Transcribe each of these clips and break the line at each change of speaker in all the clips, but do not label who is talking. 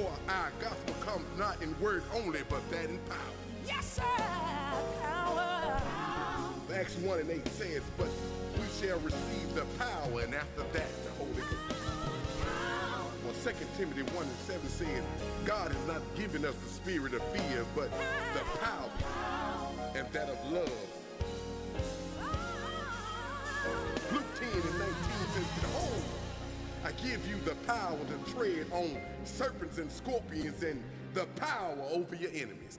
For our gospel comes not in word only, but that in power.
Yes, sir. Power.
Acts 1 and 8 says, but we shall receive the power, and after that, the Holy Ghost. Well, 2 Timothy 1 and 7 says, God has not given us the spirit of fear, but the power and that of love. Luke 10 and 19 says, behold, I give you the power to tread on serpents and scorpions and the power over your enemies.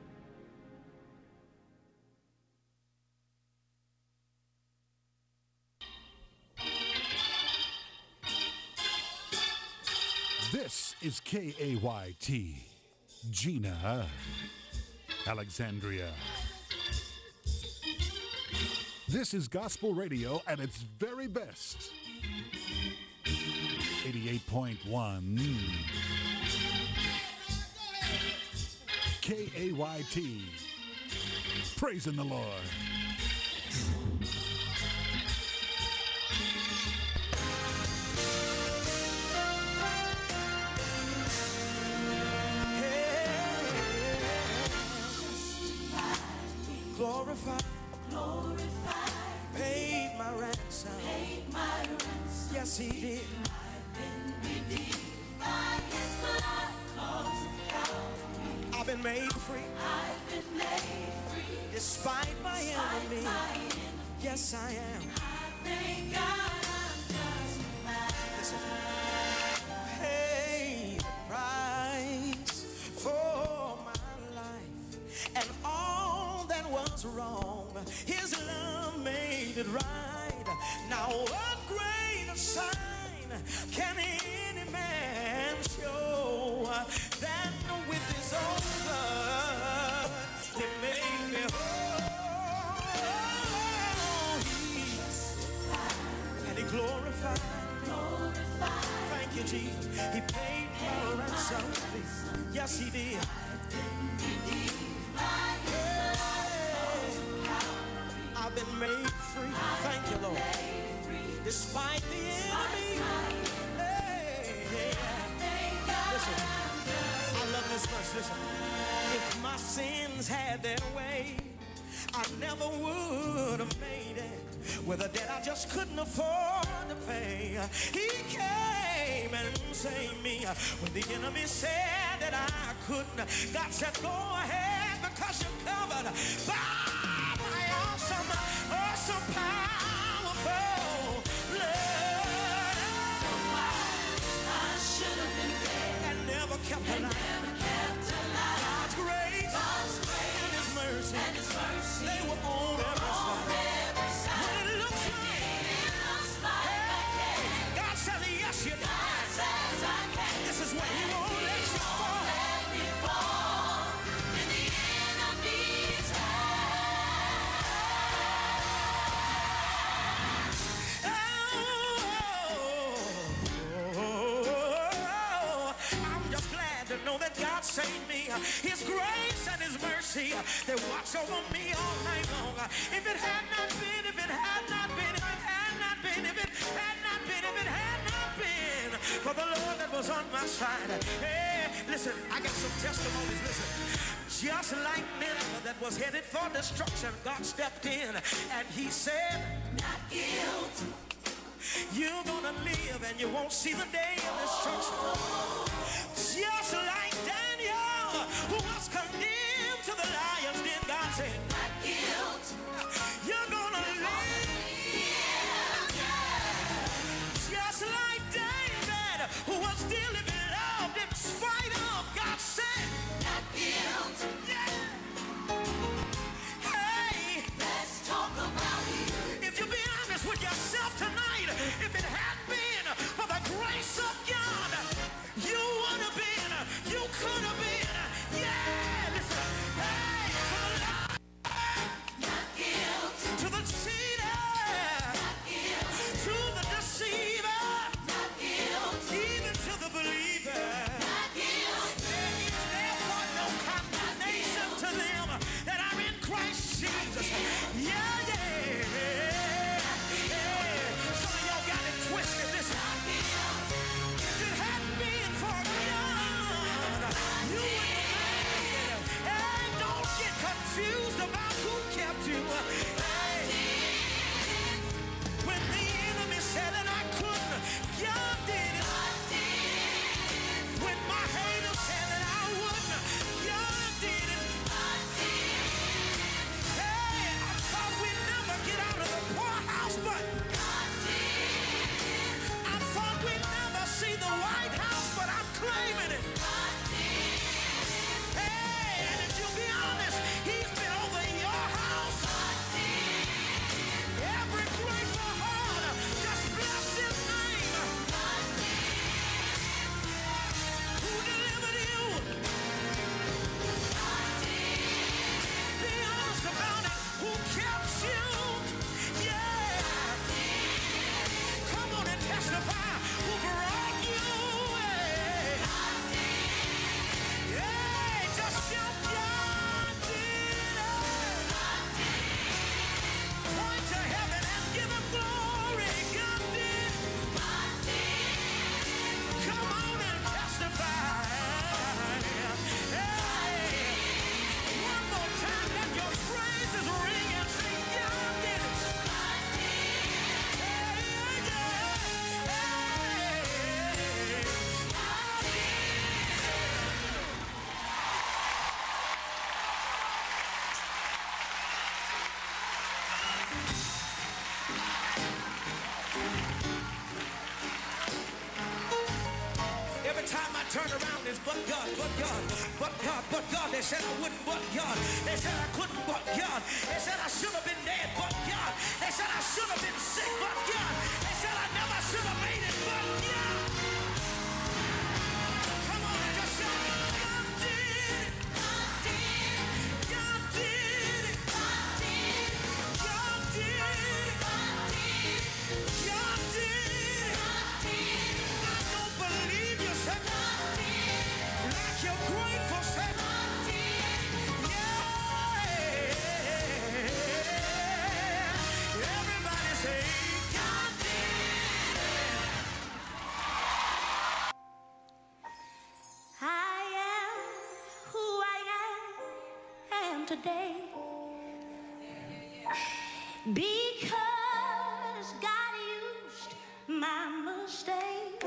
This is KAYT, Gina, Alexandria. This is gospel radio at its very best. 88.1 KAYT. Praising the Lord.
Glorified, paid my ransom. Yes, he did.
I've been redeemed by his blood, 'cause of Calvary.
I've been made free. Despite my enemy. Yes, I am.
I thank God I'm justified.
Listen. Pay the price for my life and all that was wrong. His love made it right. Now what greater sign can any man show than with his own blood he made me whole? And he glorified. Thank you, Jesus. He paid my ransom. Yes, he did. I've been made free. Thank you, Lord. Despite the enemy. Listen, I love this verse. Listen. If my sins had their way, I never would have made it. With a debt I just couldn't afford to pay. He came and saved me. When the enemy said that I couldn't, God said, go ahead, because you're covered by my awesome, awesome, powerful blood.
I should have been dead
and never kept alive. God's grace and his mercy, they were on every side. When it looks like God says, yes, you can. This is what he won't let you fall.
In the enemy's
I'm just glad to know that God saved me. His grace and his mercy, they watch over me all night long. If it had not been, if it had not been, if it had not been, if it had not been, if it had not been for the Lord that was on my side. Hey, listen, I got some testimonies. Listen. Just like Nineveh that was headed for destruction, God stepped in and he said,
not guilty.
You're gonna live and you won't see the day of destruction. Just like Daniel, who was condemned to the lion's den, God said,
not guilty.
You're gonna live. Just like David, who was dearly beloved in spite of, God said,
not guilty.
Hey,
let's talk about it.
If you're being honest with yourself tonight, if it had been for the grace of God, you would have been is but God, but God, but God, but God. They said I wouldn't, but God. They said I couldn't, but God. They said I should have been dead, but God. They said I should have been sick, but God. They said I never should have made it, but God. Come on, just say, God did it. God did it. God did it. God did it. God did it. God did it. God did it. God did it. I don't believe you said God did it. Like you're grateful, say God did it. Yeah. Everybody say God did it.
I am who I am today because God used my mistakes.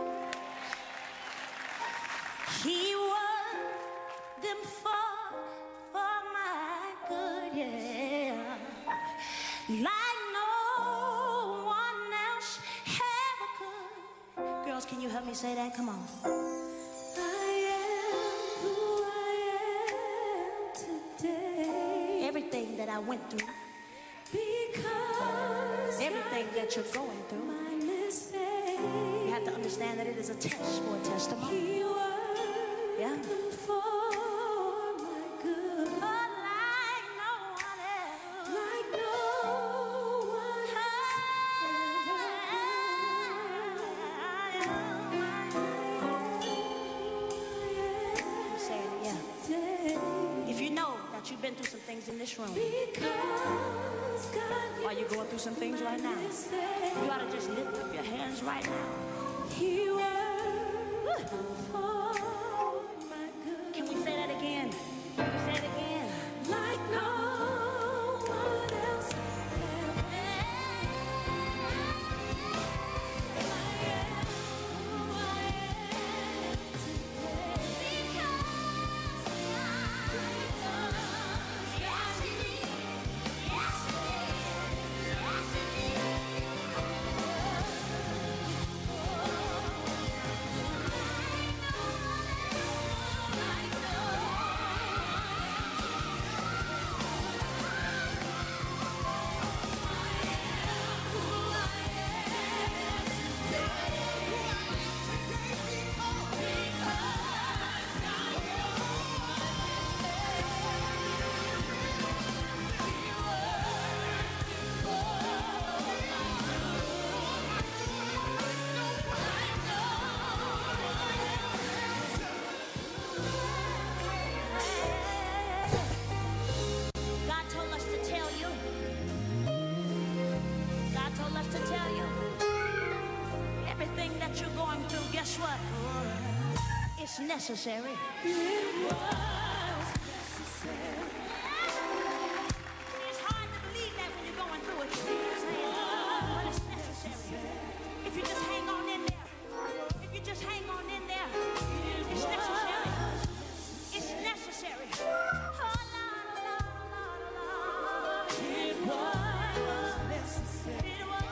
He worked them for my good, yeah. Like no one else ever could. Girls, can you help me say that? Come on. I am who I am today. Everything that I went through. Because everything that you're going through. My mistake. You have to understand that it is a test for a testimony. Yeah. For my good. But like no one else. Like no one else. Say it, yeah. If you know that you've been through some things in this room, while you're going through some things right now, you ought to just lift up your hands right now. He worked for my good. Can we say that again? Can we say it again? Like no one else ever. I am who I am today. Because yes, he did. Yes, he did. Yes, he did. God told us to tell you. God told us to tell you. Everything that you're going through, guess what? It's necessary. It was necessary. It's hard to believe that when you're going through it. But it's necessary. If you just hang on in there. If you just hang on in there. It's necessary. It's necessary. Oh, Lord, Lord, Lord. It was necessary. It was.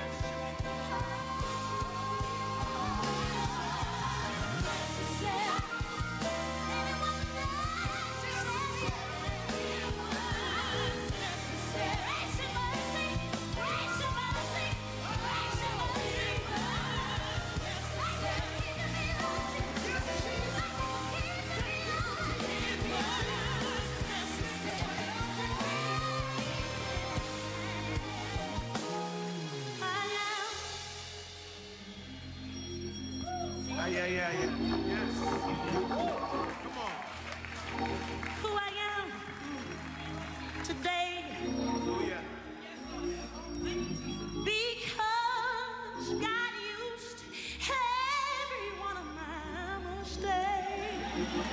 Yeah. Yes. Come on.
Who I am today.
Oh, yeah.
Because God used every one of my mistakes.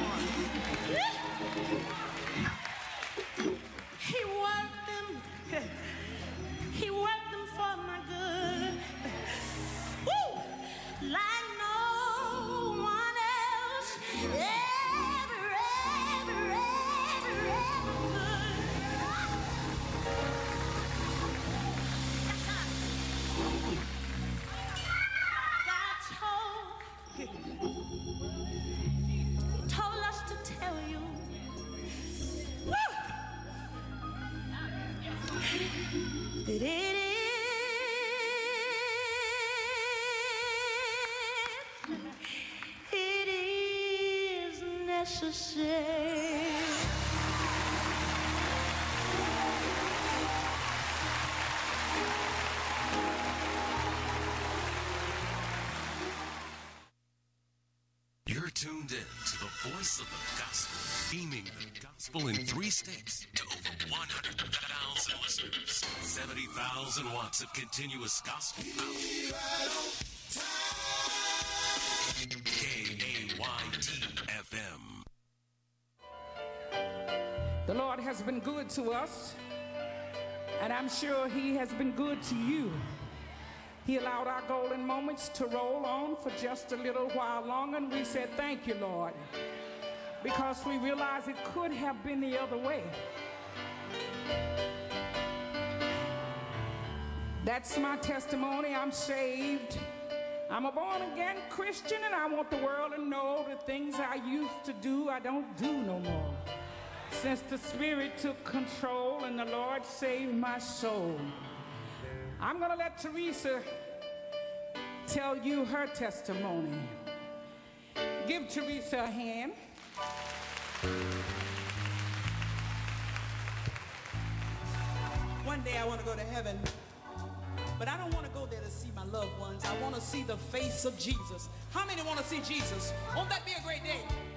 He worked them for my good. Woo! Like no one else ever could. necessary.
You're tuned in to the voice of the gospel, beaming the gospel in 3 states to over 100,000 listeners, 70,000 watts of continuous gospel power. KAYT-FM.
The Lord has been good to us, and I'm sure He has been good to you. He allowed our golden moments to roll on for just a little while longer, and we said, thank you, Lord, because we realized it could have been the other way. That's my testimony. I'm saved. I'm a born-again Christian, and I want the world to know the things I used to do, I don't do no more. Since the Spirit took control and the Lord saved my soul. I'm going to let Teresa tell you her testimony. Give Teresa a hand.
One day I want to go to heaven, but I don't want to go there to see my loved ones. I want to see the face of Jesus. How many want to see Jesus? Won't that be a great day?